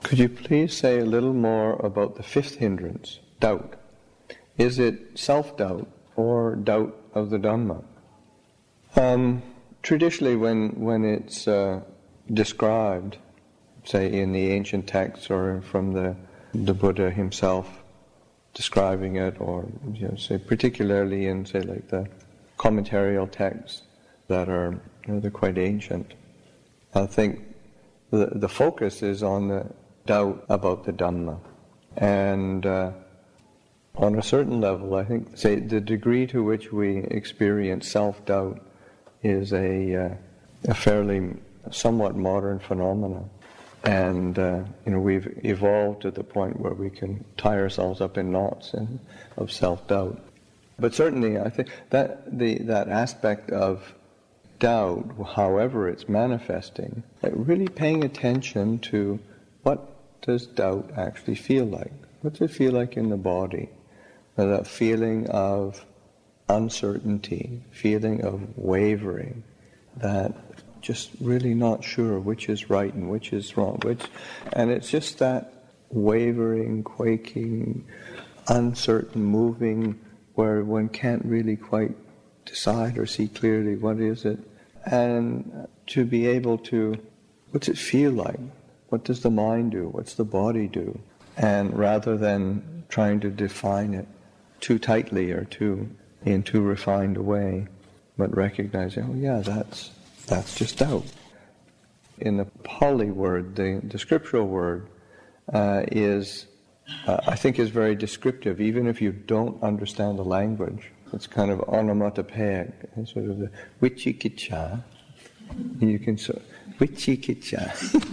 Could you please say a little more about the fifth hindrance, doubt? Is it self-doubt or doubt of the Dhamma? Traditionally, when it's described, say in the ancient texts or from the Buddha himself describing it, or say particularly in say like the commentarial texts that are they're quite ancient, I think the focus is on the doubt about the Dhamma, and on a certain level, I think, say the degree to which we experience self-doubt is a fairly somewhat modern phenomenon, and we've evolved to the point where we can tie ourselves up in knots of self-doubt. But certainly, I think that that aspect of doubt, however it's manifesting, really paying attention to what does doubt actually feel like? What does it feel like in the body? That feeling of uncertainty, feeling of wavering, that just really not sure which is right and which is wrong, and it's just that wavering, quaking, uncertain moving where one can't really quite decide or see clearly what is it, and to be able to, what's it feel like? What does the mind do? What's the body do? And rather than trying to define it too tightly or in too refined a way, but recognizing, oh yeah, that's just doubt. In the Pali word, the scriptural word is, I think, is very descriptive, even if you don't understand the language. It's kind of onomatopoeic, sort of the vichikicha. You can sort vichikicha.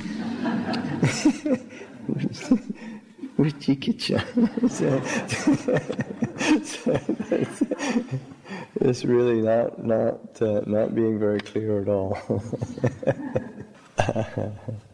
Vichikicha. It's really not being very clear at all.